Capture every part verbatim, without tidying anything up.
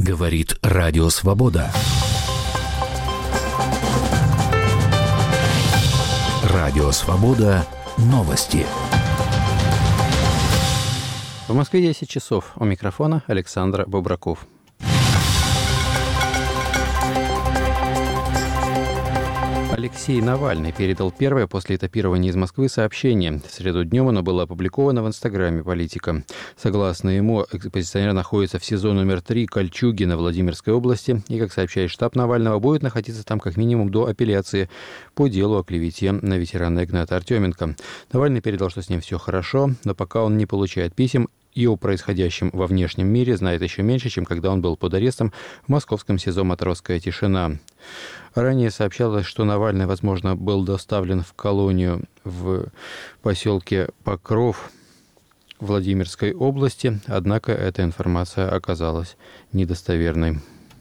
Говорит Радио Свобода. Радио Свобода. Новости. В Москве десять часов. У микрофона Александр Бобраков. Алексей Навальный передал первое после этапирования из Москвы сообщение. В среду днем оно было опубликовано в инстаграме политика. Согласно ему, оппозиционер находится в СИЗО номер три Кольчугино Владимирской области и, как сообщает штаб Навального, будет находиться там как минимум до апелляции по делу о клевете на ветерана Игната Артеменко. Навальный передал, что с ним все хорошо, но пока он не получает писем и о происходящем во внешнем мире знает еще меньше, чем когда он был под арестом в московском СИЗО «Матросская тишина». Ранее сообщалось, что Навальный, возможно, был доставлен в колонию в поселке Покров Владимирской области, однако эта информация оказалась недостоверной.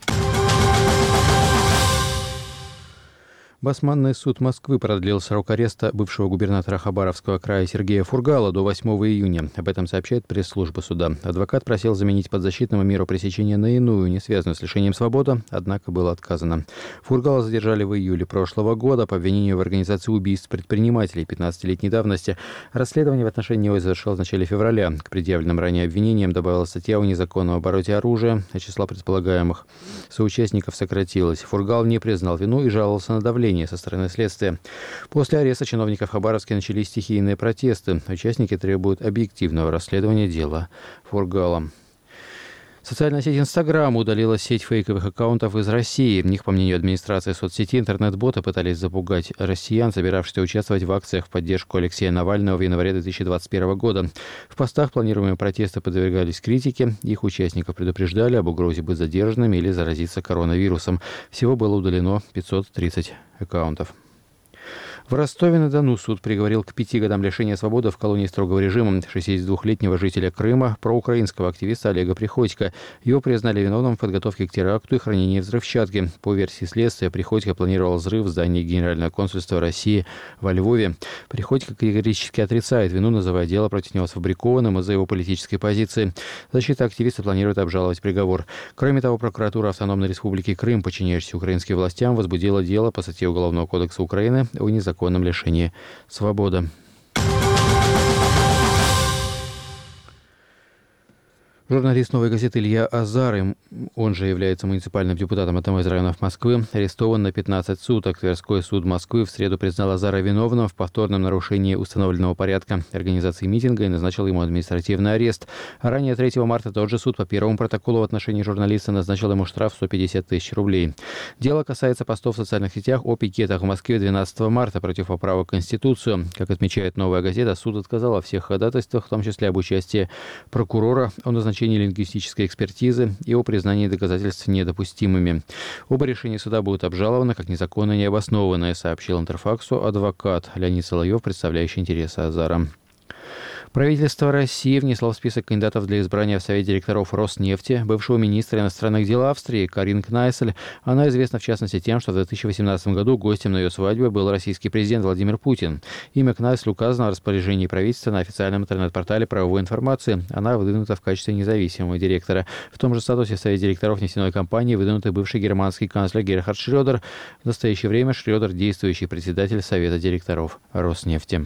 Басманный суд Москвы продлил срок ареста бывшего губернатора Хабаровского края Сергея Фургала до восьмого июня. Об этом сообщает пресс-служба суда. Адвокат просил заменить подзащитному меру пресечения на иную, не связанную с лишением свободы, однако было отказано. Фургала задержали в июле прошлого года по обвинению в организации убийств предпринимателей пятнадцатилетней давности. Расследование в отношении него завершилось в начале февраля. К предъявленным ранее обвинениям добавилась статья о незаконном обороте оружия, а числа предполагаемых соучастников сократилось. Фургал не признал вину и жаловался на давление со стороны следствия. После ареста чиновников Хабаровска начались стихийные протесты. Участники требуют объективного расследования дела Фургала. Социальная сеть Инстаграм удалила сеть фейковых аккаунтов из России. В них, по мнению администрации соцсети, интернет-боты пытались запугать россиян, собиравшихся участвовать в акциях в поддержку Алексея Навального в январе две тысячи двадцать первого года. В постах планируемые протесты подвергались критике. Их участников предупреждали об угрозе быть задержанными или заразиться коронавирусом. Всего было удалено пятьсот тридцать аккаунтов. В Ростове-на-Дону суд приговорил к пяти годам лишения свободы в колонии строгого режима шестидесятидвухлетнего жителя Крыма, проукраинского активиста Олега Приходько. Его признали виновным в подготовке к теракту и хранении взрывчатки. По версии следствия, Приходько планировал взрыв в здании Генерального консульства России во Львове. Приходько категорически отрицает вину, называя дело против него сфабрикованным из-за его политической позиции. Защита активиста планирует обжаловать приговор. Кроме того, прокуратура Автономной Республики Крым, подчиняющаяся украинским властям, возбудила дело по статье Уголовного кодекса Украины о незаконном лишении свободы. Журналист «Новой газеты» Илья Азар, он же является муниципальным депутатом одного из районов Москвы, арестован на пятнадцать суток. Тверской суд Москвы в среду признал Азара виновным в повторном нарушении установленного порядка организации митинга и назначил ему административный арест. А ранее третьего марта тот же суд по первому протоколу в отношении журналиста назначил ему штраф в сто пятьдесят тысяч рублей. Дело касается постов в социальных сетях о пикетах в Москве двенадцатого марта против поправок в Конституцию. Как отмечает «Новая газета», суд отказал во всех ходатайствах, в том числе об участии прокурора, о назначении лингвистической экспертизы и о признании доказательств недопустимыми. Оба решения суда будут обжалованы как незаконно и необоснованные, сообщил Интерфаксу адвокат Леонид Соловьев, представляющий интересы Азара. Правительство России внесло в список кандидатов для избрания в Совет директоров Роснефти бывшего министра иностранных дел Австрии Карин Кнайсель. Она известна в частности тем, что в две тысячи восемнадцатом году гостем на ее свадьбе был российский президент Владимир Путин. Имя Кнайсель указано в распоряжении правительства на официальном интернет-портале правовой информации. Она выдвинута в качестве независимого директора. В том же статусе в Совет директоров нефтяной компании выдвинутый бывший германский канцлер Герхард Шрёдер. В настоящее время Шрёдер – действующий председатель Совета директоров Роснефти.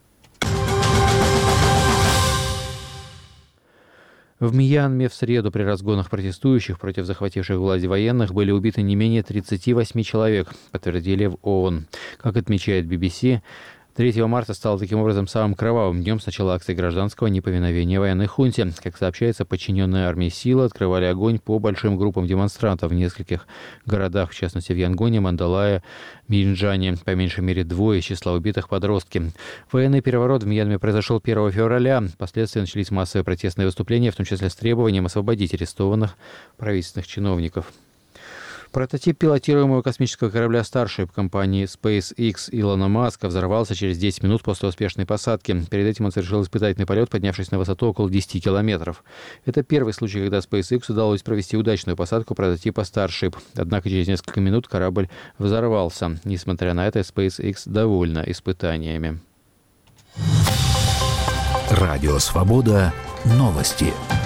В Мьянме в среду при разгонах протестующих против захвативших власть военных были убиты не менее тридцати восьми человек, подтвердили в ООН. Как отмечает би би си, третьего марта стало таким образом самым кровавым днем с начала акции гражданского неповиновения военной хунте. Как сообщается, подчиненные армии силы открывали огонь по большим группам демонстрантов в нескольких городах, в частности в Янгоне, Мандалае, Минджане. По меньшей мере двое из числа убитых подростки. Военный переворот в Мьянме произошел первого февраля. Впоследствии начались массовые протестные выступления, в том числе с требованием освободить арестованных правительственных чиновников. Прототип пилотируемого космического корабля Starship компании SpaceX Илона Маска взорвался через десять минут после успешной посадки. Перед этим он совершил испытательный полет, поднявшись на высоту около десяти километров. Это первый случай, когда SpaceX удалось провести удачную посадку прототипа Starship. Однако через несколько минут корабль взорвался. Несмотря на это, SpaceX довольна испытаниями. Радио Свобода. Новости.